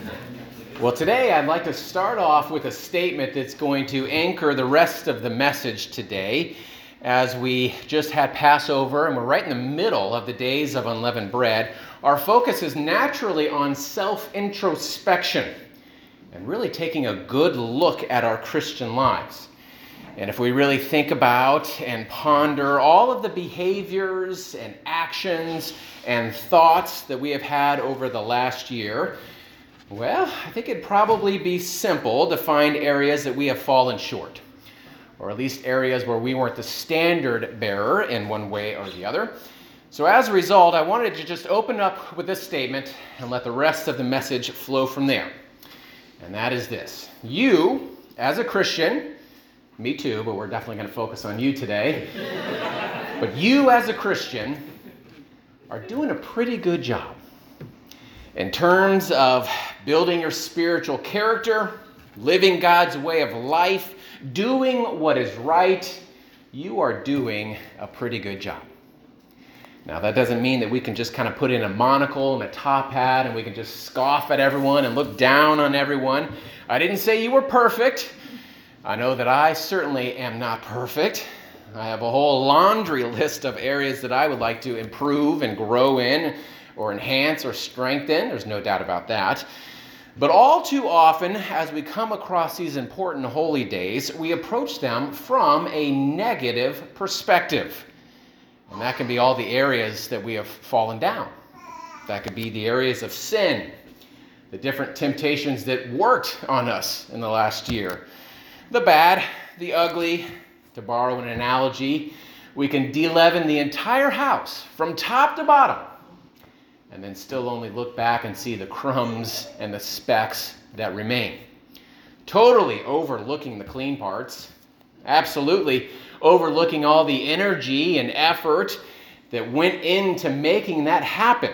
Well, today I'd like to start off with a statement that's going to anchor the rest of the message today. As we just had Passover and we're right in the middle of the days of unleavened bread, our focus is naturally on self-introspection and really taking a good look at our Christian lives. And if we really think about and ponder all of the behaviors and actions and thoughts that we have had over the last year, well, I think it'd probably be simple to find areas that we have fallen short, or at least areas where we weren't the standard bearer in one way or the other. So as a result, I wanted to just open up with this statement and let the rest of the message flow from there. And that is this: you, as a Christian, me too, but we're definitely going to focus on you today, but you as a Christian are doing a pretty good job in terms of building your spiritual character, living God's way of life, doing what is right. You are doing a pretty good job. Now, that doesn't mean that we can just kind of put in a monocle and a top hat and we can just scoff at everyone and look down on everyone. I didn't say you were perfect. I know that I certainly am not perfect. I have a whole laundry list of areas that I would like to improve and grow in, or enhance or strengthen. There's no doubt about that. But all too often, as we come across these important holy days, we approach them from a negative perspective. And that can be all the areas that we have fallen down. That could be the areas of sin, the different temptations that worked on us in the last year. The bad, the ugly. To borrow an analogy, we can de-leaven the entire house from top to bottom, and then still only look back and see the crumbs and the specks that remain. Totally overlooking the clean parts. Absolutely overlooking all the energy and effort that went into making that happen.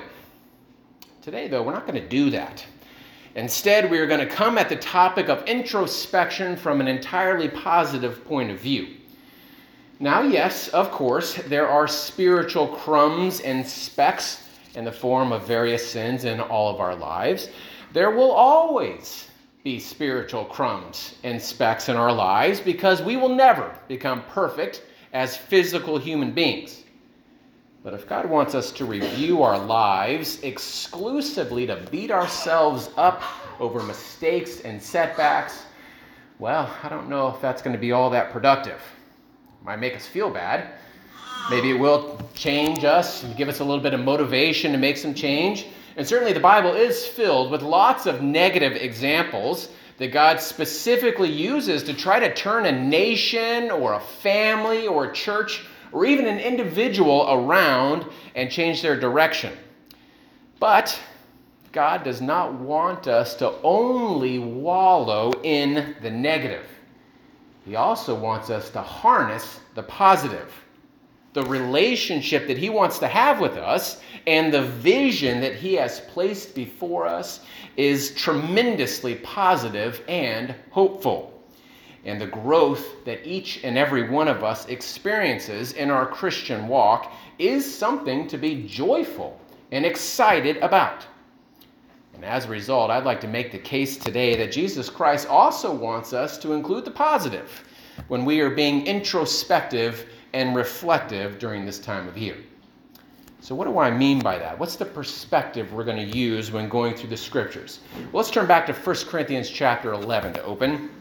Today, though, we're not going to do that. Instead, we are going to come at the topic of introspection from an entirely positive point of view. Now, yes, of course, there are spiritual crumbs and specks in the form of various sins in all of our lives. There will always be spiritual crumbs and specks in our lives because we will never become perfect as physical human beings. But if God wants us to review our lives exclusively to beat ourselves up over mistakes and setbacks, well, I don't know if that's going to be all that productive. It might make us feel bad. Maybe it will change us and give us a little bit of motivation to make some change. And certainly the Bible is filled with lots of negative examples that God specifically uses to try to turn a nation or a family or a church or even an individual around and change their direction. But God does not want us to only wallow in the negative. He also wants us to harness the positive, the relationship that he wants to have with us, and the vision that he has placed before us is tremendously positive and hopeful. And the growth that each and every one of us experiences in our Christian walk is something to be joyful and excited about. And as a result, I'd like to make the case today that Jesus Christ also wants us to include the positive when we are being introspective and reflective during this time of year. So what do I mean by that? What's the perspective we're going to use when going through the scriptures? Well, let's turn back to 1 Corinthians chapter 11 to open.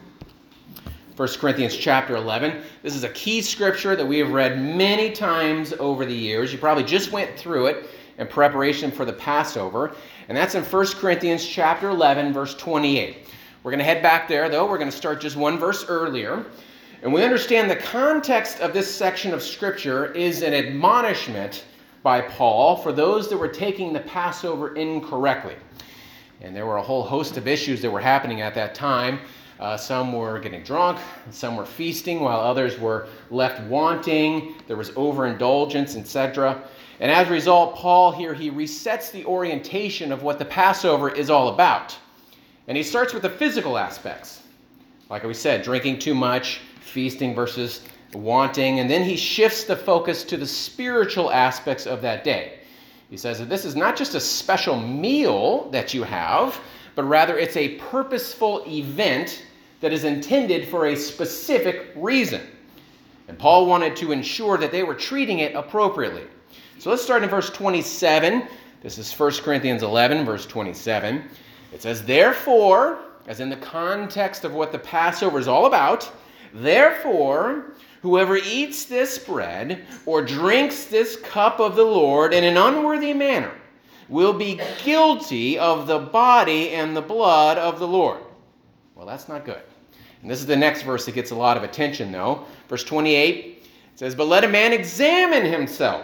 1 Corinthians chapter 11. This is a key scripture that we have read many times over the years. You probably just went through it in preparation for the Passover. And that's in 1 Corinthians chapter 11, verse 28. We're going to head back there, though. We're going to start just one verse earlier. And we understand the context of this section of Scripture is an admonishment by Paul for those that were taking the Passover incorrectly. And there were a whole host of issues that were happening at that time. Some were getting drunk, some were feasting, while others were left wanting. There was overindulgence, etc. And as a result, Paul here, he resets the orientation of what the Passover is all about. And he starts with the physical aspects. Like we said, drinking too much, feasting versus wanting. And then he shifts the focus to the spiritual aspects of that day. He says that this is not just a special meal that you have, but rather it's a purposeful event that is intended for a specific reason. And Paul wanted to ensure that they were treating it appropriately. So let's start in verse 27. This is 1 Corinthians 11, verse 27. It says, therefore, as in the context of what the Passover is all about, therefore, whoever eats this bread or drinks this cup of the Lord in an unworthy manner will be guilty of the body and the blood of the Lord. Well, that's not good. And this is the next verse that gets a lot of attention, though. Verse 28 says, but let a man examine himself.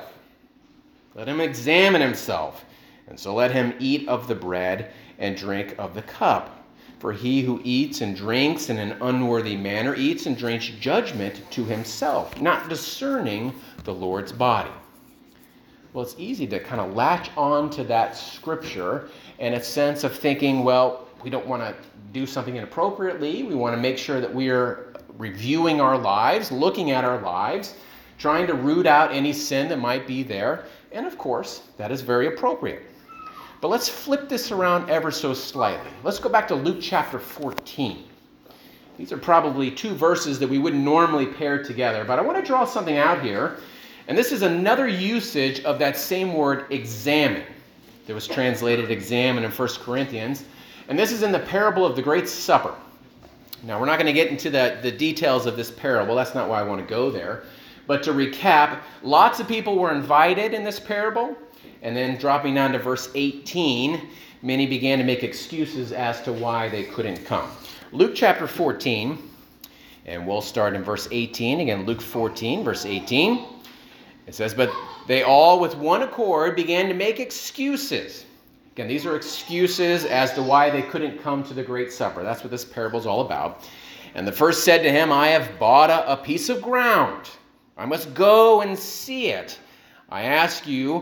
Let him examine himself. And so let him eat of the bread and drink of the cup. For he who eats and drinks in an unworthy manner eats and drinks judgment to himself, not discerning the Lord's body. Well, it's easy to kind of latch on to that scripture in a sense of thinking, well, we don't want to do something inappropriately. We want to make sure that we are reviewing our lives, looking at our lives, trying to root out any sin that might be there. And of course, that is very appropriate. But let's flip this around ever so slightly. Let's go back to Luke chapter 14. These are probably two verses that we wouldn't normally pair together, but I want to draw something out here. And this is another usage of that same word, examine, that was translated examine in 1 Corinthians. And this is in the parable of the Great Supper. Now, we're not going to get into the details of this parable. That's not why I want to go there. But to recap, lots of people were invited in this parable. And then dropping down to verse 18, many began to make excuses as to why they couldn't come. Luke chapter 14, and we'll start in verse 18. Again, Luke 14, verse 18. It says, but they all with one accord began to make excuses. Again, these are excuses as to why they couldn't come to the Great Supper. That's what this parable is all about. And the first said to him, I have bought a piece of ground. I must go and see it. I ask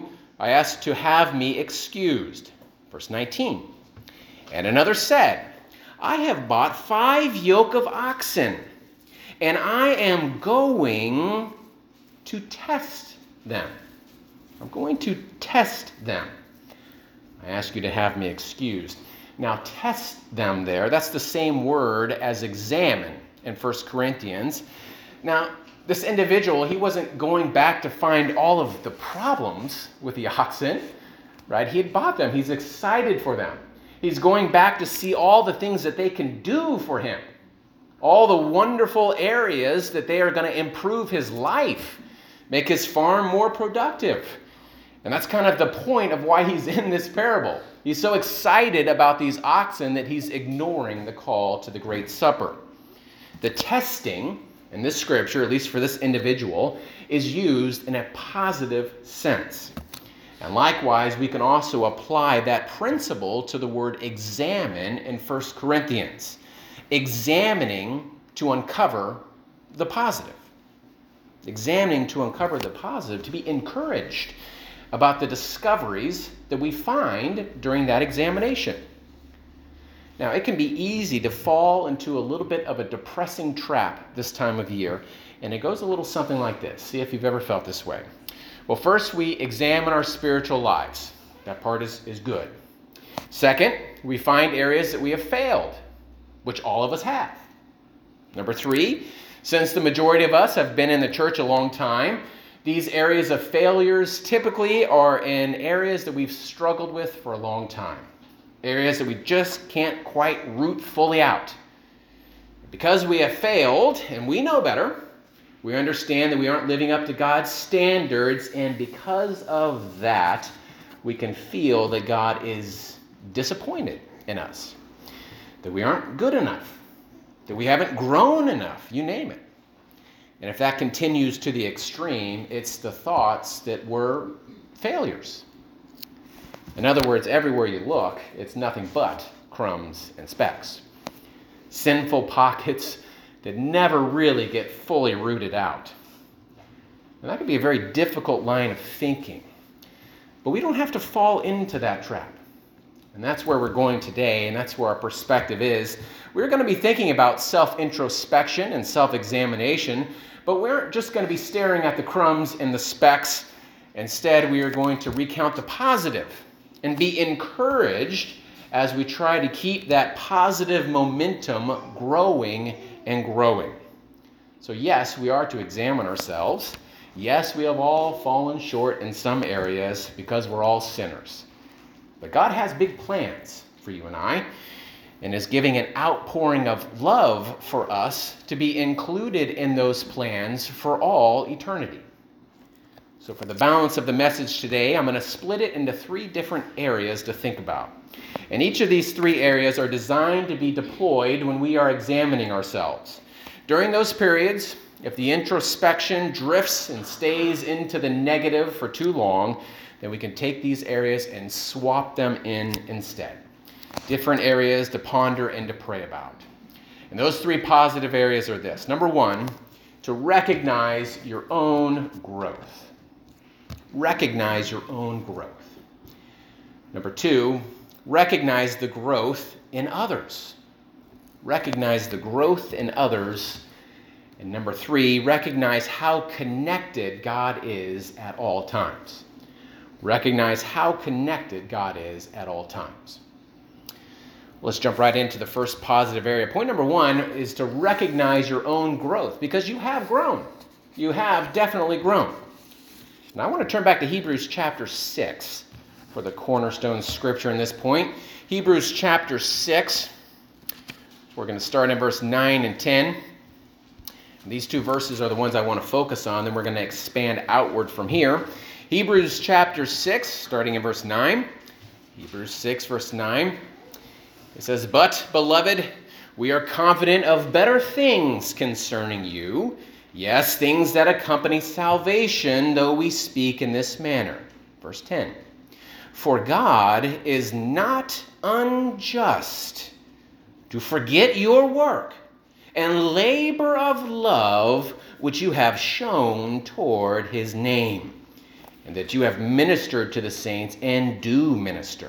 to have me excused. Verse 19. And another said, I have bought 5 yoke of oxen, and I am going to test them. I'm going to test them. I ask you to have me excused. Now, test them there, that's the same word as examine in 1 Corinthians. Now, this individual, he wasn't going back to find all of the problems with the oxen, right? He had bought them. He's excited for them. He's going back to see all the things that they can do for him, all the wonderful areas that they are going to improve his life, make his farm more productive. And that's kind of the point of why he's in this parable. He's so excited about these oxen that he's ignoring the call to the Great Supper. The testing in this scripture, at least for this individual, is used in a positive sense. And likewise, we can also apply that principle to the word examine in 1 Corinthians. Examining to uncover the positive. Examining to uncover the positive, to be encouraged about the discoveries that we find during that examination. Now, it can be easy to fall into a little bit of a depressing trap this time of year, and it goes a little something like this. See if you've ever felt this way. Well, first, we examine our spiritual lives. That part is good. Second, we find areas that we have failed, which all of us have. Number 3, since the majority of us have been in the church a long time, these areas of failures typically are in areas that we've struggled with for a long time. Areas that we just can't quite root fully out. Because we have failed, and we know better, we understand that we aren't living up to God's standards, and because of that, we can feel that God is disappointed in us, that we aren't good enough, that we haven't grown enough, you name it. And if that continues to the extreme, it's the thoughts that we're failures. In other words, everywhere you look, it's nothing but crumbs and specks. Sinful pockets that never really get fully rooted out. And that can be a very difficult line of thinking. But we don't have to fall into that trap. And that's where we're going today, and that's where our perspective is. We're going to be thinking about self-introspection and self-examination, but we aren't just going to be staring at the crumbs and the specks. Instead, we are going to recount the positive and be encouraged as we try to keep that positive momentum growing and growing. So yes, we are to examine ourselves. Yes, we have all fallen short in some areas because we're all sinners. But God has big plans for you and I, and is giving an outpouring of love for us to be included in those plans for all eternity. So for the balance of the message today, I'm going to split it into 3 different areas to think about. And each of these 3 areas are designed to be deployed when we are examining ourselves. During those periods, if the introspection drifts and stays into the negative for too long, then we can take these areas and swap them in instead. Different areas to ponder and to pray about. And those 3 positive areas are this. Number 1, to recognize your own growth. Recognize your own growth. Number 2, recognize the growth in others. Recognize the growth in others. And number 3, recognize how connected God is at all times. Recognize how connected God is at all times. Let's jump right into the first positive area. Point number 1 is to recognize your own growth, because you have grown. You have definitely grown. And I want to turn back to Hebrews chapter 6 for the cornerstone scripture in this point. Hebrews chapter 6, we're going to start in verse 9 and 10. And these 2 verses are the ones I want to focus on, then we're going to expand outward from here. Hebrews chapter 6, starting in verse 9. Hebrews 6, verse 9. It says, "But, beloved, we are confident of better things concerning you. Yes, things that accompany salvation, though we speak in this manner." Verse 10. "For God is not unjust to forget your work and labor of love which you have shown toward his name, and that you have ministered to the saints and do minister."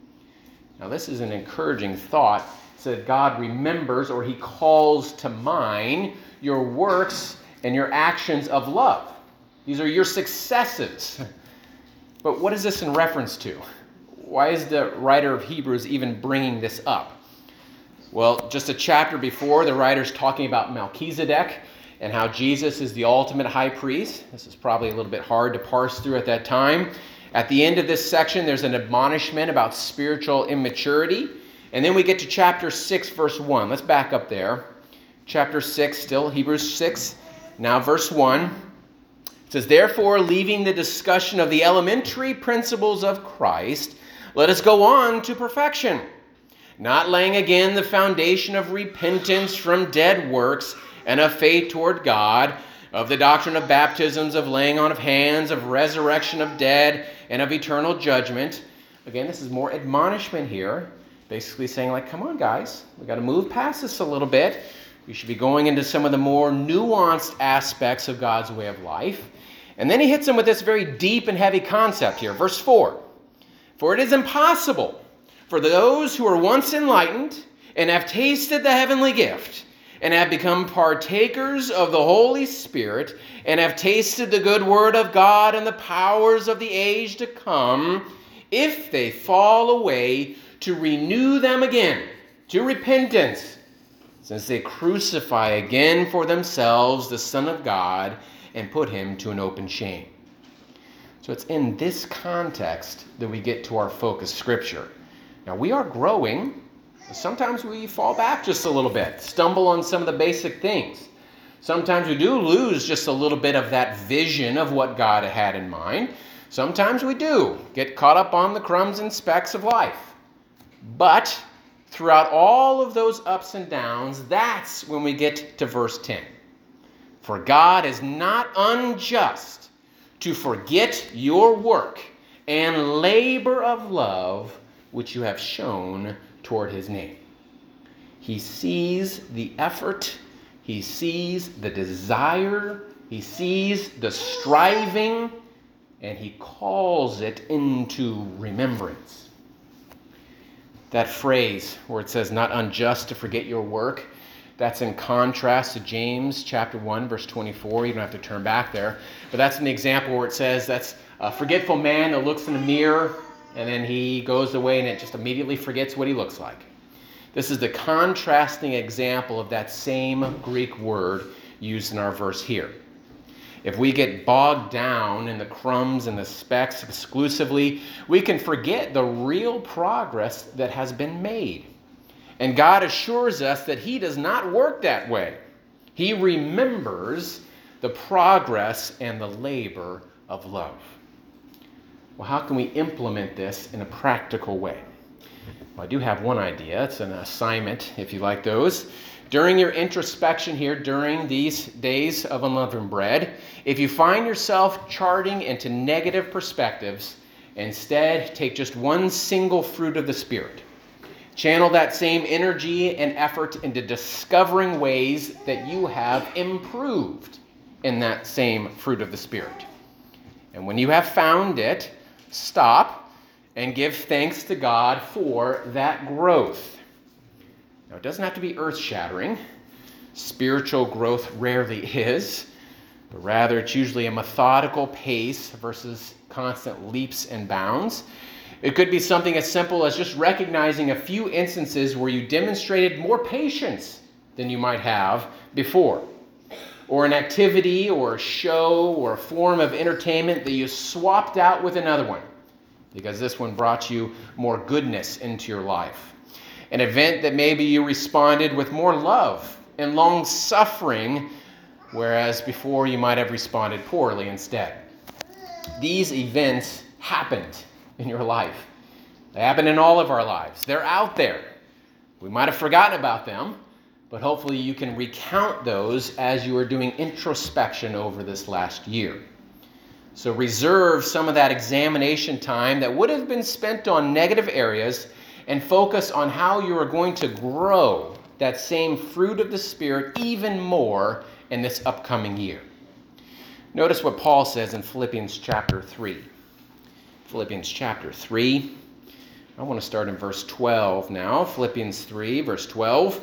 Now this is an encouraging thought. So that God remembers, or he calls to mind, your works and your actions of love. These are your successes. But what is this in reference to? Why is the writer of Hebrews even bringing this up? Well, just a chapter before, the writer's talking about Melchizedek and how Jesus is the ultimate high priest. This is probably a little bit hard to parse through at that time. At the end of this section, there's an admonishment about spiritual immaturity. And then we get to chapter 6, verse 1. Let's back up there. Chapter 6, still Hebrews 6. Now verse 1. It says, "Therefore, leaving the discussion of the elementary principles of Christ, let us go on to perfection, not laying again the foundation of repentance from dead works and of faith toward God, of the doctrine of baptisms, of laying on of hands, of resurrection of dead, and of eternal judgment." Again, this is more admonishment here, basically saying, like, come on, guys, we got to move past this a little bit. We should be going into some of the more nuanced aspects of God's way of life. And then he hits them with this very deep and heavy concept here. Verse 4. "For it is impossible for those who are once enlightened and have tasted the heavenly gift and have become partakers of the Holy Spirit and have tasted the good word of God and the powers of the age to come, if they fall away, to renew them again to repentance, since they crucify again for themselves the Son of God and put him to an open shame." So it's in this context that we get to our focus scripture. Now we are growing. Sometimes we fall back just a little bit, stumble on some of the basic things. Sometimes we do lose just a little bit of that vision of what God had in mind. Sometimes we do get caught up on the crumbs and specks of life. But throughout all of those ups and downs, that's when we get to verse 10. "For God is not unjust to forget your work and labor of love which you have shown toward his name." He sees the effort, he sees the desire, he sees the striving, and he calls it into remembrance. That phrase where it says not unjust to forget your work, that's in contrast to James chapter 1, verse 24. You don't have to turn back there. But that's an example where it says that's a forgetful man that looks in the mirror and then he goes away and it just immediately forgets what he looks like. This is the contrasting example of that same Greek word used in our verse here. If we get bogged down in the crumbs and the specks exclusively, we can forget the real progress that has been made. And God assures us that he does not work that way. He remembers the progress and the labor of love. Well, how can we implement this in a practical way? Well, I do have one idea. It's an assignment, if you like those. During your introspection here, during these days of unleavened bread, if you find yourself charting into negative perspectives, instead take just one single fruit of the Spirit. Channel that same energy and effort into discovering ways that you have improved in that same fruit of the Spirit. And when you have found it, stop and give thanks to God for that growth. Now, it doesn't have to be earth-shattering. Spiritual growth rarely is, but rather it's usually a methodical pace versus constant leaps and bounds. It could be something as simple as just recognizing a few instances where you demonstrated more patience than you might have before, or an activity or a show or a form of entertainment that you swapped out with another one because this one brought you more goodness into your life. An event that maybe you responded with more love and long suffering, whereas before you might have responded poorly instead. These events happened in your life. They happen in all of our lives. They're out there. We might have forgotten about them, but hopefully you can recount those as you are doing introspection over this last year. So reserve some of that examination time that would have been spent on negative areas and focus on how you are going to grow that same fruit of the Spirit even more in this upcoming year. Notice what Paul says in Philippians chapter 3. Philippians chapter 3. I want to start in verse 12 now. Philippians 3, verse 12.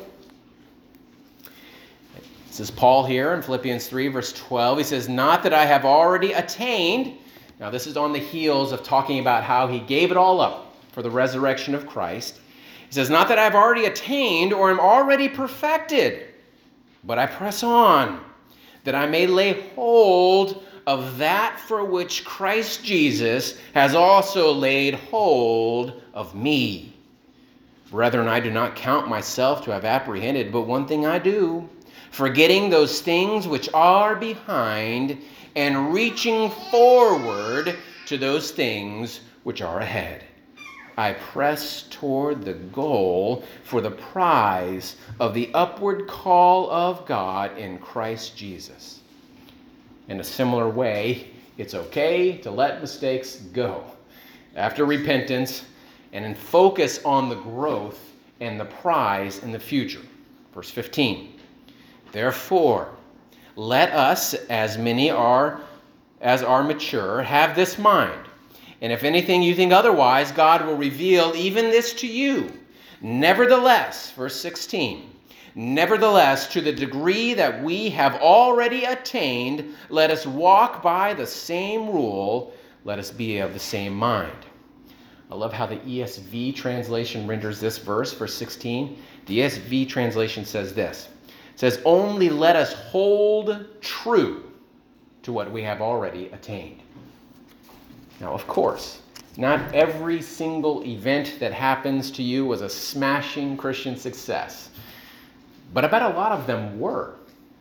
This is Paul here in Philippians 3, verse 12. He says, "Not that I have already attained." Now this is on the heels of talking about how he gave it all up for the resurrection of Christ. He says, "Not that I have already attained or am already perfected, but I press on, that I may lay hold of that for which Christ Jesus has also laid hold of me. Brethren, I do not count myself to have apprehended, but one thing I do, forgetting those things which are behind and reaching forward to those things which are ahead. I press toward the goal for the prize of the upward call of God in Christ Jesus." In a similar way, it's okay to let mistakes go after repentance and then focus on the growth and the prize in the future. Verse 15. "Therefore, let us, as many as are mature, have this mind. And if anything you think otherwise, God will reveal even this to you. Nevertheless," verse 16, "nevertheless, to the degree that we have already attained, let us walk by the same rule, let us be of the same mind." I love how the ESV translation renders this verse 16. The ESV translation says this. It says, "Only let us hold true to what we have already attained." Now, of course, not every single event that happens to you was a smashing Christian success. But I bet a lot of them were.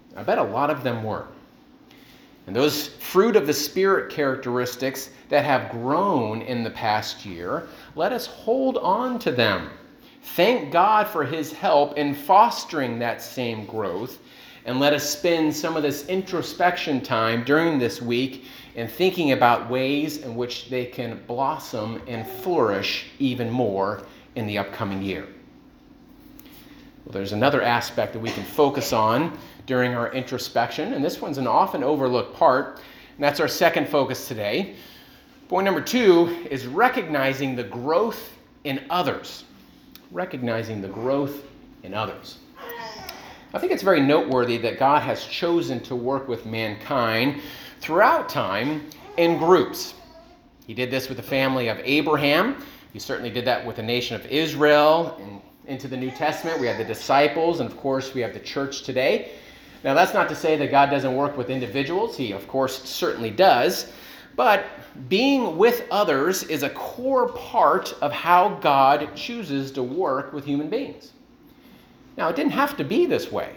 And those fruit of the Spirit characteristics that have grown in the past year, let us hold on to them. Thank God for his help in fostering that same growth. And let us spend some of this introspection time during this week in thinking about ways in which they can blossom and flourish even more in the upcoming year. Well, there's another aspect that we can focus on during our introspection, and this one's an often overlooked part, and that's our second focus today. Point number 2 is recognizing the growth in others. Recognizing the growth in others. I think it's very noteworthy that God has chosen to work with mankind throughout time in groups. He did this with the family of Abraham. He certainly did that with the nation of Israel. And into the New Testament, we have the disciples, and of course, we have the church today. Now, that's not to say that God doesn't work with individuals. He, of course, certainly does. But being with others is a core part of how God chooses to work with human beings. Now, it didn't have to be this way.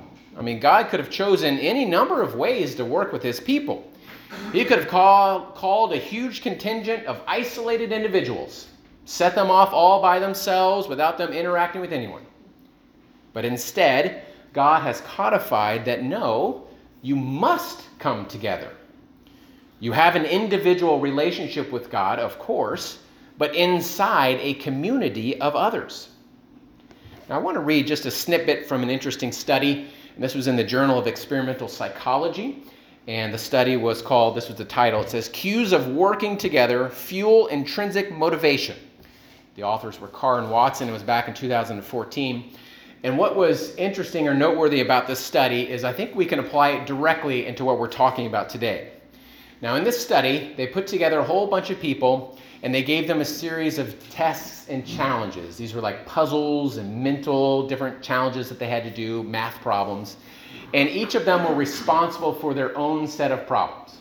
I mean, God could have chosen any number of ways to work with his people. He could have called a huge contingent of isolated individuals, set them off all by themselves without them interacting with anyone. But instead, God has codified that no, you must come together. You have an individual relationship with God, of course, but inside a community of others. Now, I want to read just a snippet from an interesting study. And this was in the Journal of Experimental Psychology. And the study was called, this was the title, it says, Cues of Working Together Fuel Intrinsic Motivation. The authors were Carr and Watson. It was back in 2014. And what was interesting or noteworthy about this study is I think we can apply it directly into what we're talking about today. Now, in this study, they put together a whole bunch of people, and they gave them a series of tests and challenges. These were like puzzles and mental different challenges that they had to do, math problems. And each of them were responsible for their own set of problems.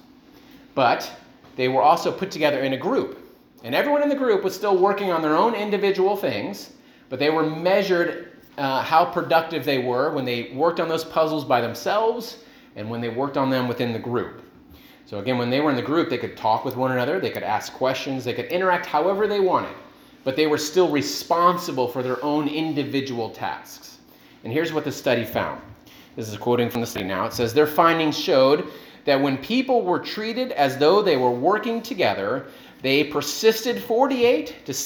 But they were also put together in a group. And everyone in the group was still working on their own individual things, but they were measured how productive they were when they worked on those puzzles by themselves and when they worked on them within the group. So again, when they were in the group, they could talk with one another, they could ask questions, they could interact however they wanted, but they were still responsible for their own individual tasks. And here's what the study found. This is quoting from the study now. It says, their findings showed that when people were treated as though they were working together, they persisted 48 to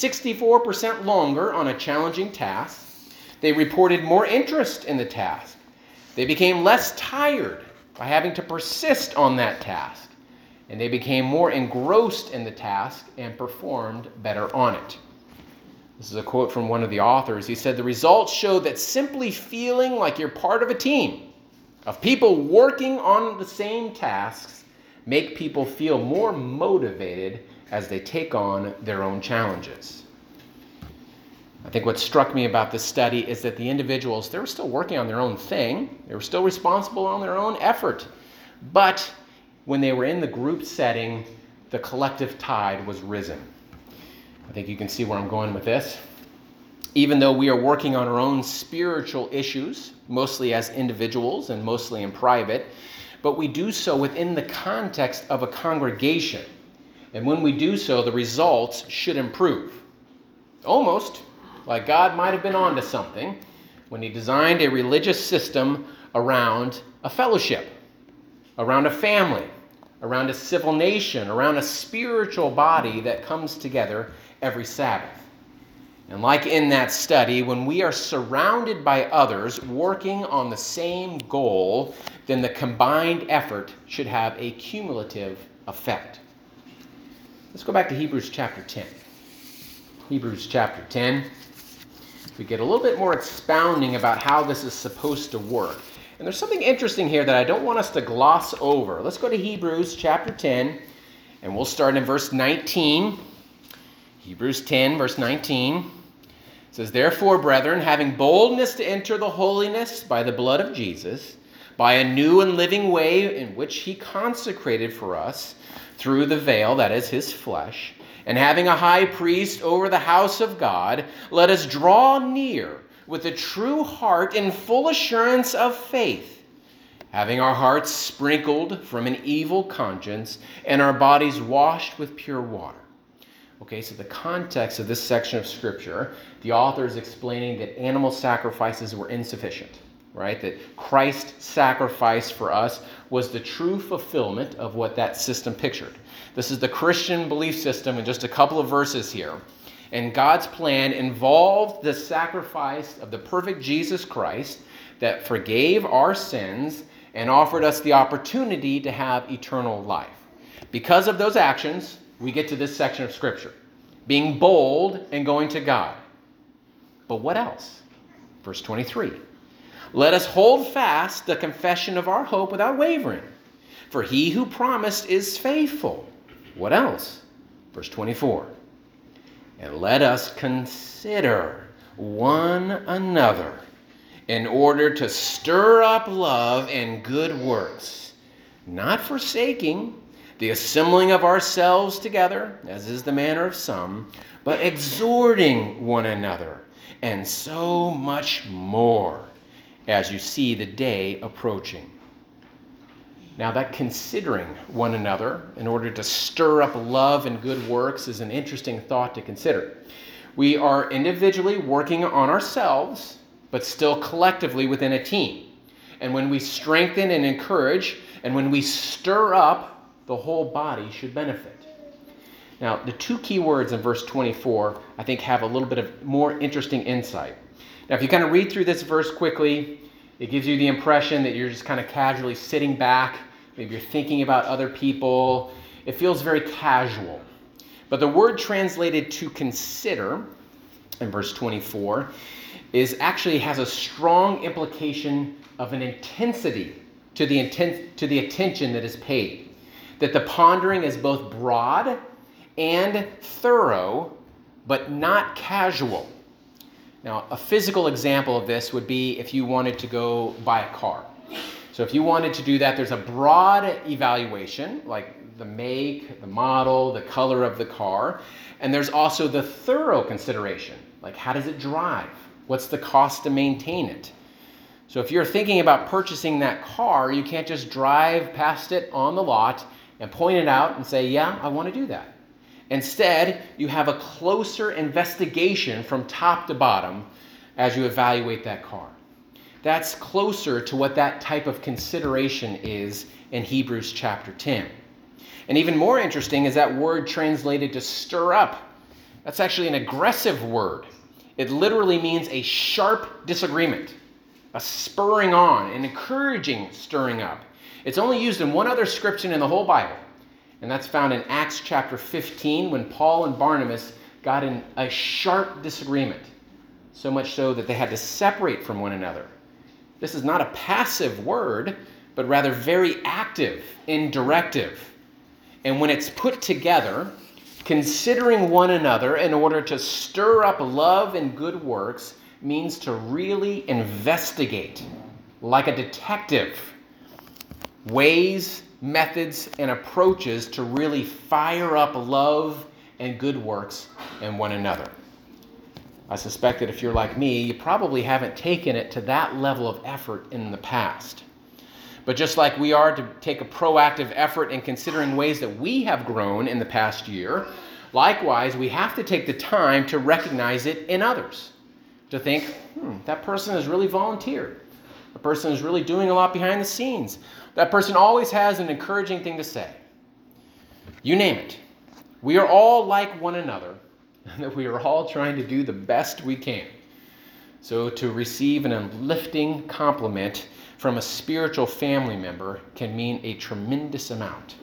64% longer on a challenging task. They reported more interest in the task. They became less tired by having to persist on that task. And they became more engrossed in the task and performed better on it. This is a quote from one of the authors. He said, the results show that simply feeling like you're part of a team of people working on the same tasks make people feel more motivated as they take on their own challenges. I think what struck me about this study is that the individuals, they were still working on their own thing. They were still responsible on their own effort. But when they were in the group setting, the collective tide was risen. I think you can see where I'm going with this. Even though we are working on our own spiritual issues, mostly as individuals and mostly in private, but we do so within the context of a congregation. And when we do so, the results should improve. Almost like God might have been onto something when he designed a religious system around a fellowship, around a family, around a civil nation, around a spiritual body that comes together every Sabbath. And like in that study, when we are surrounded by others working on the same goal, then the combined effort should have a cumulative effect. Let's go back to Hebrews chapter 10. Hebrews chapter 10. We get a little bit more expounding about how this is supposed to work. And there's something interesting here that I don't want us to gloss over. Let's go to Hebrews chapter 10, and we'll start in verse 19. Hebrews 10, verse 19. It says, therefore, brethren, having boldness to enter the holiness by the blood of Jesus, by a new and living way in which he consecrated for us through the veil, that is his flesh, and having a high priest over the house of God, let us draw near with a true heart in full assurance of faith, having our hearts sprinkled from an evil conscience and our bodies washed with pure water. Okay, so the context of this section of Scripture, the author is explaining that animal sacrifices were insufficient, right? That Christ's sacrifice for us was the true fulfillment of what that system pictured. This is the Christian belief system in just a couple of verses here. And God's plan involved the sacrifice of the perfect Jesus Christ that forgave our sins and offered us the opportunity to have eternal life. Because of those actions, we get to this section of Scripture, being bold and going to God. But what else? Verse 23. Let us hold fast the confession of our hope without wavering, for he who promised is faithful. What else? Verse 24. And let us consider one another in order to stir up love and good works, not forsaking the assembling of ourselves together, as is the manner of some, but exhorting one another, and so much more, as you see the day approaching. Now, that considering one another in order to stir up love and good works is an interesting thought to consider. We are individually working on ourselves, but still collectively within a team. And when we strengthen and encourage, and when we stir up, the whole body should benefit. Now, the two key words in verse 24, I think, have a little bit of more interesting insight. Now, if you kind of read through this verse quickly, it gives you the impression that you're just kind of casually sitting back. Maybe you're thinking about other people. It feels very casual. But the word translated to consider in verse 24 actually has a strong implication of an intensity to the attention that is paid. That the pondering is both broad and thorough, but not casual. Now, a physical example of this would be if you wanted to go buy a car. So if you wanted to do that, there's a broad evaluation, like the make, the model, the color of the car. And there's also the thorough consideration, like how does it drive? What's the cost to maintain it? So if you're thinking about purchasing that car, you can't just drive past it on the lot and point it out and say, yeah, I want to do that. Instead, you have a closer investigation from top to bottom as you evaluate that car. That's closer to what that type of consideration is in Hebrews chapter 10. And even more interesting is that word translated to stir up. That's actually an aggressive word. It literally means a sharp disagreement, a spurring on, an encouraging stirring up. It's only used in one other scripture in the whole Bible, and that's found in Acts chapter 15 when Paul and Barnabas got in a sharp disagreement, so much so that they had to separate from one another. This is not a passive word, but rather very active and directive. And when it's put together, considering one another in order to stir up love and good works means to really investigate, like a detective, ways, methods, and approaches to really fire up love and good works in one another. I suspect that if you're like me, you probably haven't taken it to that level of effort in the past. But just like we are to take a proactive effort in considering ways that we have grown in the past year, likewise, we have to take the time to recognize it in others. To think, that person has really volunteered. The person is really doing a lot behind the scenes. That person always has an encouraging thing to say. You name it. We are all like one another, and that we are all trying to do the best we can. So to receive an uplifting compliment from a spiritual family member can mean a tremendous amount.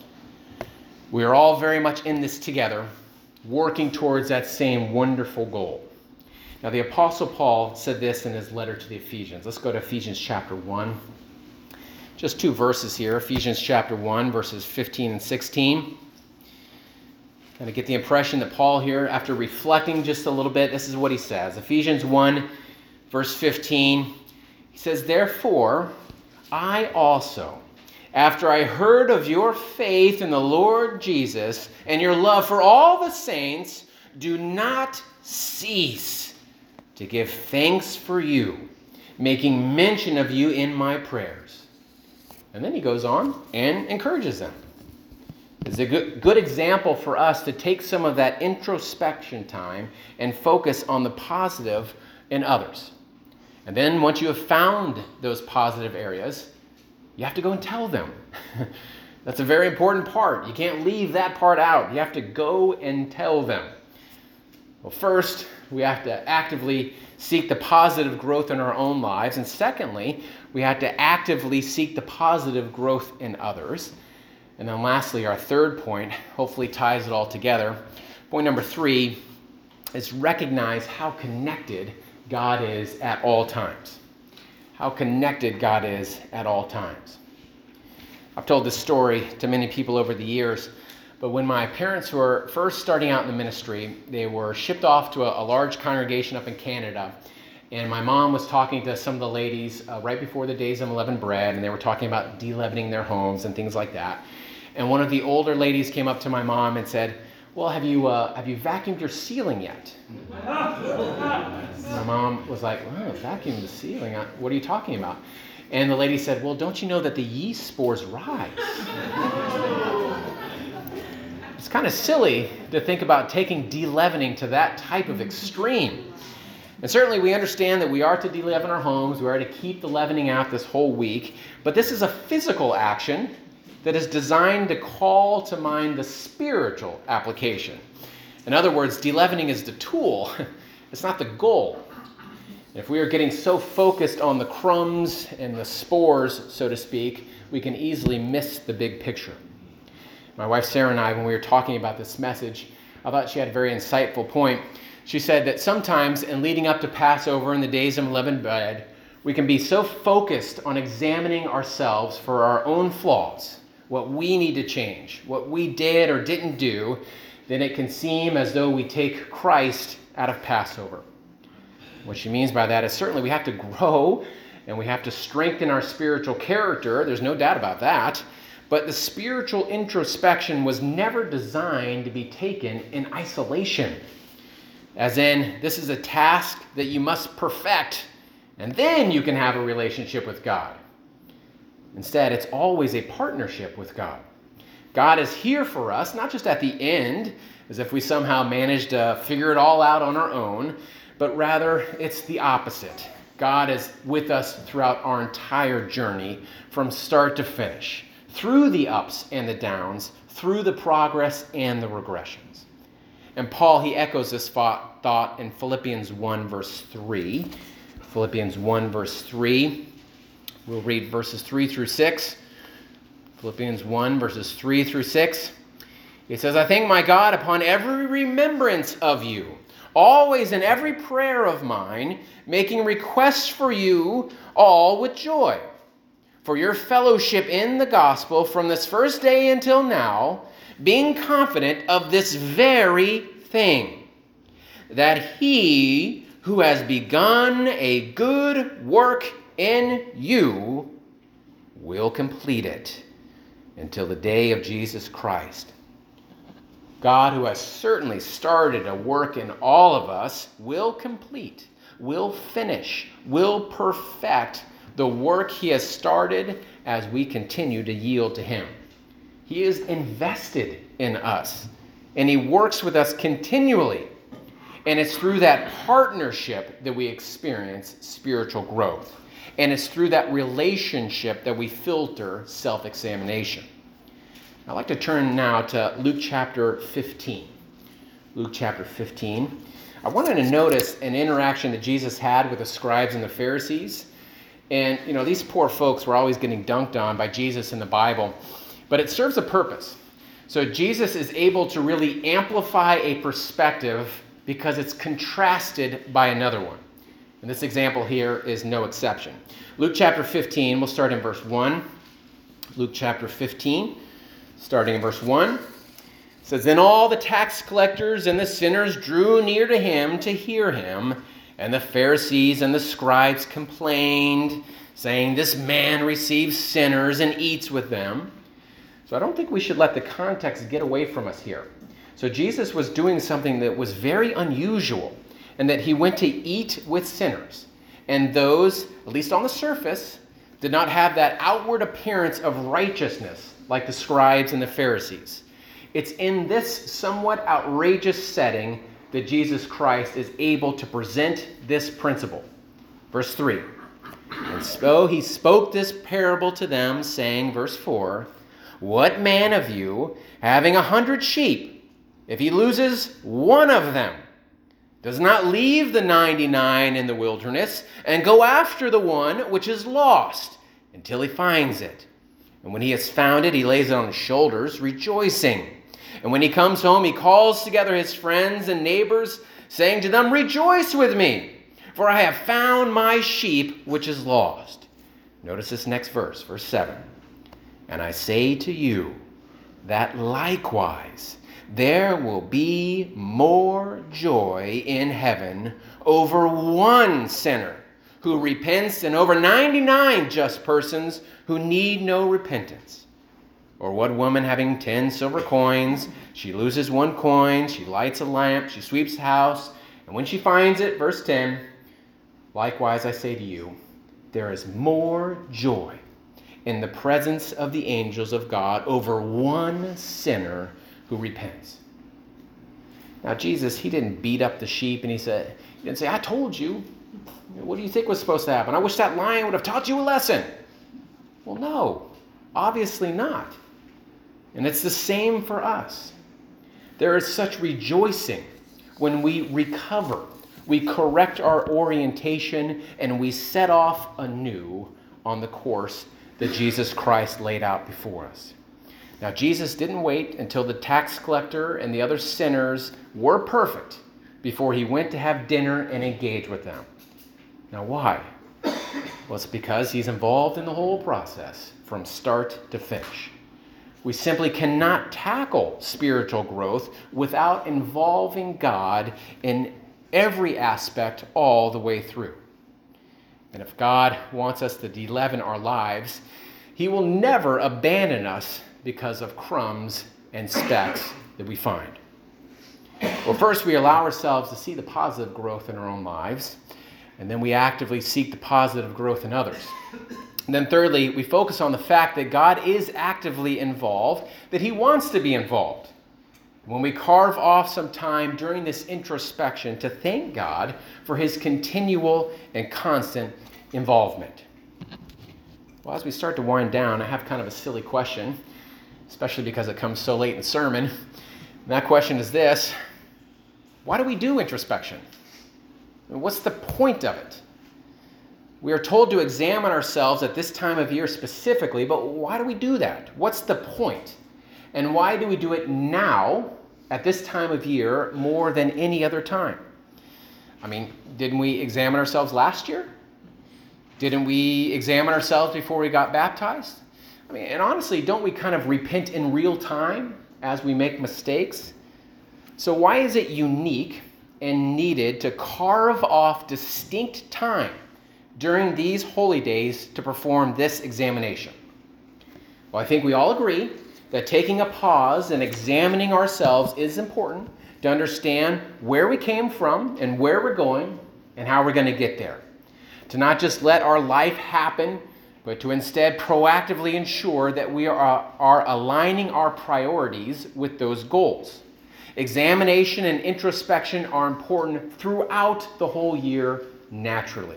We are all very much in this together, working towards that same wonderful goal. Now, the Apostle Paul said this in his letter to the Ephesians. Let's go to Ephesians chapter 1. Just two verses here. Ephesians chapter 1, verses 15 and 16. And I get the impression that Paul here, after reflecting just a little bit, this is what he says. Ephesians 1, verse 15. He says, "Therefore, I also, after I heard of your faith in the Lord Jesus and your love for all the saints, do not cease to give thanks for you, making mention of you in my prayers." And then he goes on and encourages them. It's a good example for us to take some of that introspection time and focus on the positive in others. And then once you have found those positive areas, you have to go and tell them. That's a very important part. You can't leave that part out. You have to go and tell them. Well, first, we have to actively seek the positive growth in our own lives. And secondly, we have to actively seek the positive growth in others. And then lastly, our third point hopefully ties it all together. Point number 3 is recognize how connected God is at all times. How connected God is at all times. I've told this story to many people over the years, But when my parents were first starting out in the ministry, they were shipped off to a large congregation up in Canada. And my mom was talking to some of the ladies right before the days of unleavened bread, and they were talking about de-leavening their homes and things like that. And one of the older ladies came up to my mom and said, "Well, have you vacuumed your ceiling yet?" My mom was like, "Oh, vacuum the ceiling? What are you talking about?" And the lady said, "Well, don't you know that the yeast spores rise?" It's kind of silly to think about taking de-leavening to that type of extreme. And certainly we understand that we are to de-leaven our homes, we are to keep the leavening out this whole week, but this is a physical action that is designed to call to mind the spiritual application. In other words, de-leavening is the tool, it's not the goal. If we are getting so focused on the crumbs and the spores, so to speak, we can easily miss the big picture. My wife Sarah and I, when we were talking about this message, I thought she had a very insightful point. She said that sometimes in leading up to Passover and the days of unleavened bread, we can be so focused on examining ourselves for our own flaws, what we need to change, what we did or didn't do, then it can seem as though we take Christ out of Passover. What she means by that is certainly we have to grow and we have to strengthen our spiritual character. There's no doubt about that. But the spiritual introspection was never designed to be taken in isolation. As in, this is a task that you must perfect, and then you can have a relationship with God. Instead, it's always a partnership with God. God is here for us, not just at the end, as if we somehow managed to figure it all out on our own, but rather it's the opposite. God is with us throughout our entire journey, from start to finish, through the ups and the downs, through the progress and the regressions. And Paul, he echoes this thought in Philippians 1, verse 3. Philippians 1, verse 3. We'll read verses 3 through 6. Philippians 1, verses 3 through 6. It says, "I thank my God upon every remembrance of you, always in every prayer of mine, making requests for you all with joy, for your fellowship in the gospel from this first day until now, being confident of this very thing, that he who has begun a good work in you will complete it until the day of Jesus Christ." God, who has certainly started a work in all of us, will complete, will finish, will perfect the work he has started as we continue to yield to him. He is invested in us, and he works with us continually. And it's through that partnership that we experience spiritual growth. And it's through that relationship that we filter self-examination. I'd like to turn now to Luke chapter 15. Luke chapter 15. I wanted to notice an interaction that Jesus had with the scribes and the Pharisees. And, these poor folks were always getting dunked on by Jesus in the Bible. But it serves a purpose. So Jesus is able to really amplify a perspective because it's contrasted by another one. And this example here is no exception. Luke chapter 15, we'll start in verse 1. Luke chapter 15, starting in verse 1. It says, "Then all the tax collectors and the sinners drew near to him to hear him. And the Pharisees and the scribes complained, saying, 'This man receives sinners and eats with them.'" So I don't think we should let the context get away from us here. So Jesus was doing something that was very unusual, and that he went to eat with sinners. And those, at least on the surface, did not have that outward appearance of righteousness like the scribes and the Pharisees. It's in this somewhat outrageous setting that Jesus Christ is able to present this principle. Verse 3. "And so he spoke this parable to them, saying," verse 4, "What man of you, having 100 sheep, if he loses one of them, does not leave the 99 in the wilderness and go after the one which is lost until he finds it? And when he has found it, he lays it on his shoulders, rejoicing. And when he comes home, he calls together his friends and neighbors, saying to them, 'Rejoice with me, for I have found my sheep which is lost.'" Notice this next verse, verse 7. "And I say to you, that likewise there will be more joy in heaven over one sinner who repents than over 99 just persons who need no repentance. Or what woman having 10 silver coins, she loses one coin, she lights a lamp, she sweeps the house, and when she finds it, verse 10, likewise I say to you, there is more joy in the presence of the angels of God over one sinner who repents. Now Jesus, he didn't beat up the sheep and he didn't say, I told you. What do you think was supposed to happen? I wish that lion would have taught you a lesson. Well, no, obviously not. And it's the same for us. There is such rejoicing when we recover, we correct our orientation, and we set off anew on the course that Jesus Christ laid out before us. Now, Jesus didn't wait until the tax collector and the other sinners were perfect before he went to have dinner and engage with them. Now, why? Well, it's because he's involved in the whole process from start to finish. We simply cannot tackle spiritual growth without involving God in every aspect all the way through. And if God wants us to de-leaven our lives, he will never abandon us because of crumbs and specks that we find. Well, first we allow ourselves to see the positive growth in our own lives, and then we actively seek the positive growth in others. And then thirdly, we focus on the fact that God is actively involved, that he wants to be involved. When we carve off some time during this introspection to thank God for his continual and constant involvement. Well, as we start to wind down, I have kind of a silly question, especially because it comes so late in the sermon. And that question is this: why do we do introspection? And what's the point of it? We are told to examine ourselves at this time of year specifically, but why do we do that? What's the point? And why do we do it now, at this time of year, more than any other time? I mean, didn't we examine ourselves last year? Didn't we examine ourselves before we got baptized? I mean, and honestly, don't we kind of repent in real time as we make mistakes? So why is it unique and needed to carve off distinct time during these holy days to perform this examination? Well, I think we all agree that taking a pause and examining ourselves is important to understand where we came from and where we're going and how we're going to get there. To not just let our life happen, but to instead proactively ensure that we are aligning our priorities with those goals. Examination and introspection are important throughout the whole year naturally.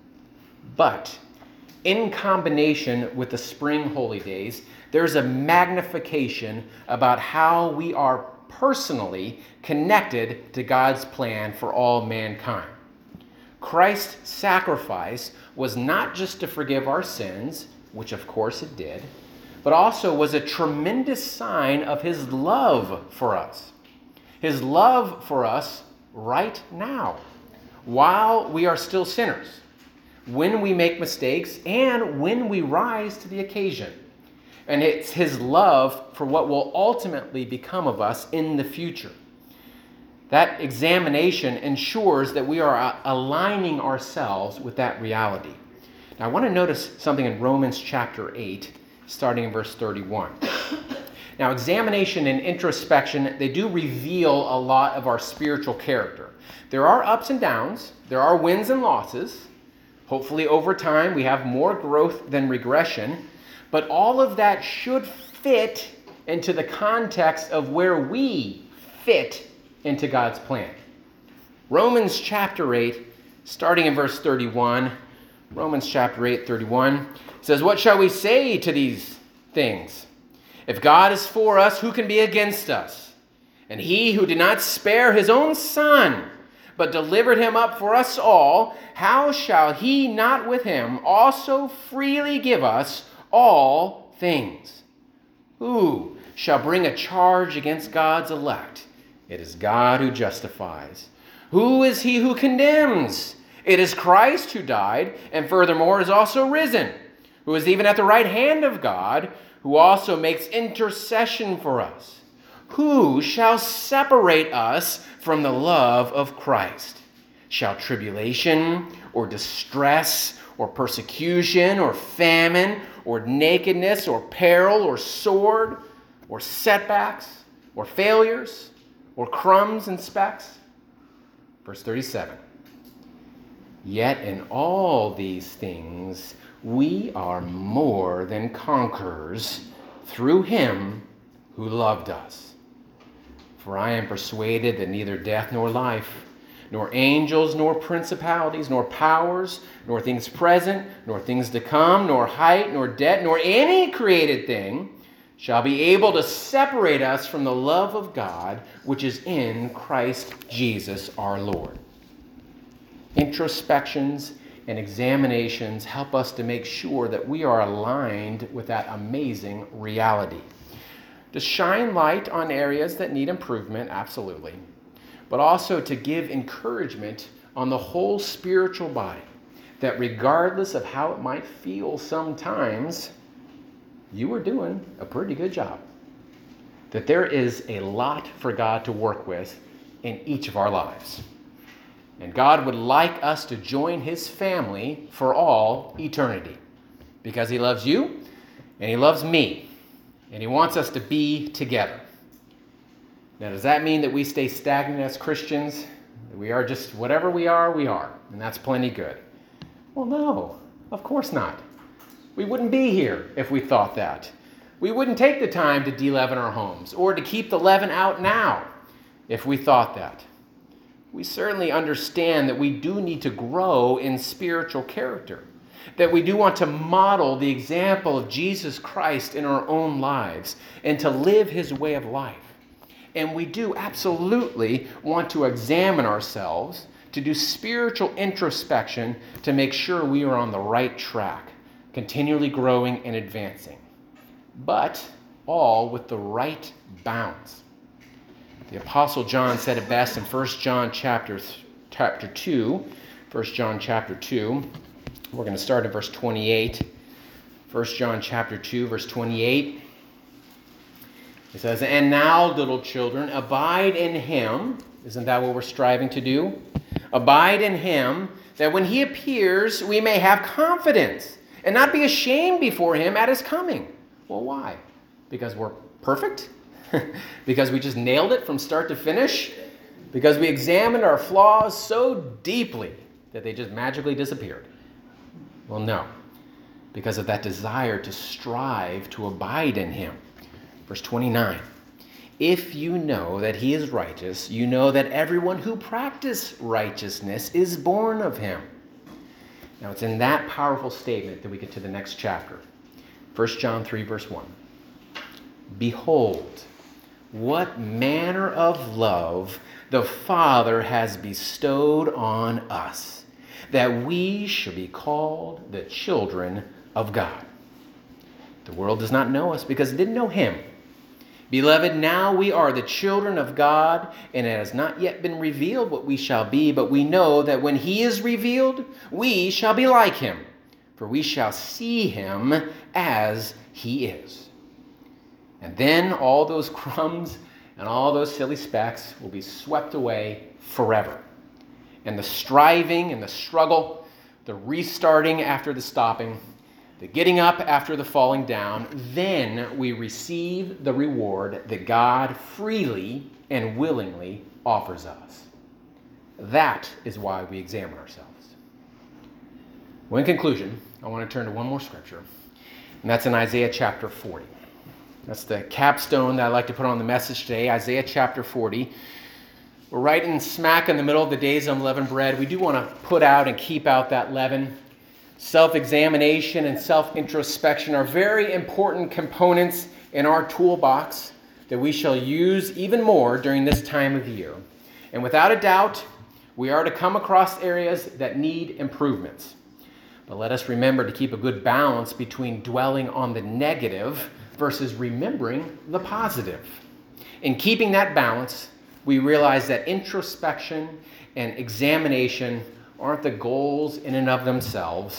But in combination with the spring holy days, there's a magnification about how we are personally connected to God's plan for all mankind. Christ's sacrifice was not just to forgive our sins, which of course it did, but also was a tremendous sign of his love for us. His love for us right now, while we are still sinners, when we make mistakes, and when we rise to the occasion. And it's his love for what will ultimately become of us in the future. That examination ensures that we are aligning ourselves with that reality. Now, I want to notice something in Romans chapter 8, starting in verse 31. Now, examination and introspection, they do reveal a lot of our spiritual character. There are ups and downs. There are wins and losses. Hopefully, over time, we have more growth than regression. But all of that should fit into the context of where we fit into God's plan. Romans chapter 8, starting in verse 31, Romans chapter 8, 31, says, "What shall we say to these things? If God is for us, who can be against us? And he who did not spare his own son, but delivered him up for us all, how shall he not with him also freely give us all things? Who shall bring a charge against God's elect? It is God who justifies. Who is he who condemns? It is Christ who died, and furthermore is also risen, who is even at the right hand of God, who also makes intercession for us. Who shall separate us from the love of Christ? Shall tribulation or distress or persecution or famine or nakedness or peril or sword or setbacks or failures or crumbs and specks? Verse 37. Yet in all these things we are more than conquerors through him who loved us. For I am persuaded that neither death nor life, nor angels, nor principalities, nor powers, nor things present, nor things to come, nor height, nor depth, nor any created thing shall be able to separate us from the love of God, which is in Christ Jesus our Lord. Introspections and examinations help us to make sure that we are aligned with that amazing reality. To shine light on areas that need improvement, absolutely, but also to give encouragement on the whole spiritual body, that regardless of how it might feel sometimes, you are doing a pretty good job. That there is a lot for God to work with in each of our lives. And God would like us to join his family for all eternity, because he loves you and he loves me, and he wants us to be together. Now, does that mean that we stay stagnant as Christians? That we are just whatever we are, and that's plenty good? Well, no, of course not. We wouldn't be here if we thought that. We wouldn't take the time to de-leaven our homes or to keep the leaven out now if we thought that. We certainly understand that we do need to grow in spiritual character, that we do want to model the example of Jesus Christ in our own lives and to live his way of life. And we do absolutely want to examine ourselves, to do spiritual introspection to make sure we are on the right track, continually growing and advancing, but all with the right balance. The Apostle John said it best in 1 John chapter 2. 1 John chapter 2. We're going to start at verse 28. 1 John chapter 2, verse 28. It says, "And now, little children, abide in him." Isn't that what we're striving to do? Abide in him, that when he appears, we may have confidence and not be ashamed before him at his coming. Well, why? Because we're perfect? Because we just nailed it from start to finish? Because we examined our flaws so deeply that they just magically disappeared? Well, no. Because of that desire to strive to abide in him. Verse 29. "If you know that he is righteous, you know that everyone who practices righteousness is born of him." Now, it's in that powerful statement that we get to the next chapter. 1 John 3, verse 1. "Behold, what manner of love the Father has bestowed on us, that we should be called the children of God. The world does not know us because it didn't know him. Beloved, now we are the children of God, and it has not yet been revealed what we shall be, but we know that when he is revealed, we shall be like him, for we shall see him as he is." And then all those crumbs and all those silly specks will be swept away forever. And the striving and the struggle, the restarting after the stopping, the getting up after the falling down, then we receive the reward that God freely and willingly offers us. That is why we examine ourselves. Well, in conclusion, I want to turn to one more scripture, and that's in Isaiah chapter 40. That's the capstone that I like to put on the message today, Isaiah chapter 40. We're right in smack in the middle of the days of unleavened bread. We do want to put out and keep out that leaven. Self-examination and self-introspection are very important components in our toolbox that we shall use even more during this time of year. And without a doubt, we are to come across areas that need improvements. But let us remember to keep a good balance between dwelling on the negative versus remembering the positive. In keeping that balance, we realize that introspection and examination aren't the goals in and of themselves.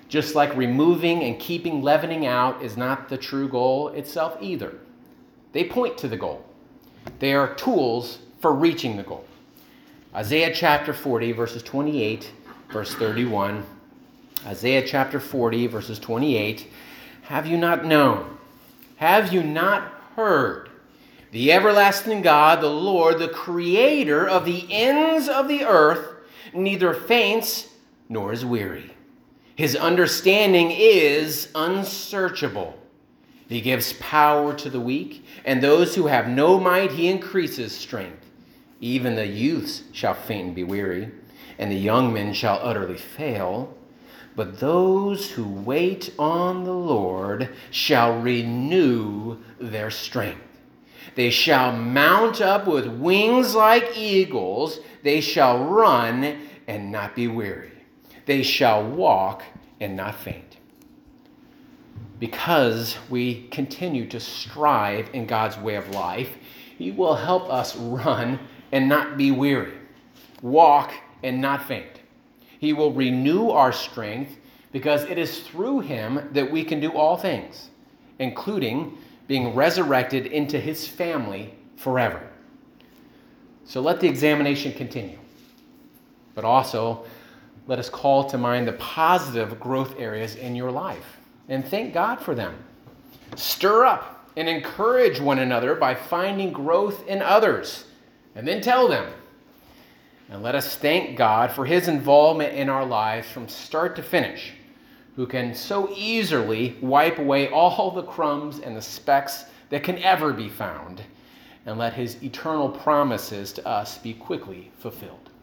Just like removing and keeping leavening out is not the true goal itself either. They point to the goal. They are tools for reaching the goal. Isaiah chapter 40, verses 28, verse 31. Isaiah chapter 40, verses 28. Have you not known? Have you not heard? The everlasting God, the Lord, the creator of the ends of the earth, neither faints nor is weary. His understanding is unsearchable. He gives power to the weak, and those who have no might he increases strength. Even the youths shall faint and be weary, and the young men shall utterly fail. But those who wait on the Lord shall renew their strength. They shall mount up with wings like eagles. They shall run and not be weary. They shall walk and not faint. Because we continue to strive in God's way of life, he will help us run and not be weary, walk and not faint. He will renew our strength because it is through him that we can do all things, including being resurrected into his family forever. So let the examination continue. But also, let us call to mind the positive growth areas in your life and thank God for them. Stir up and encourage one another by finding growth in others, and then tell them. And let us thank God for his involvement in our lives from start to finish, who can so easily wipe away all the crumbs and the specks that can ever be found, and let his eternal promises to us be quickly fulfilled.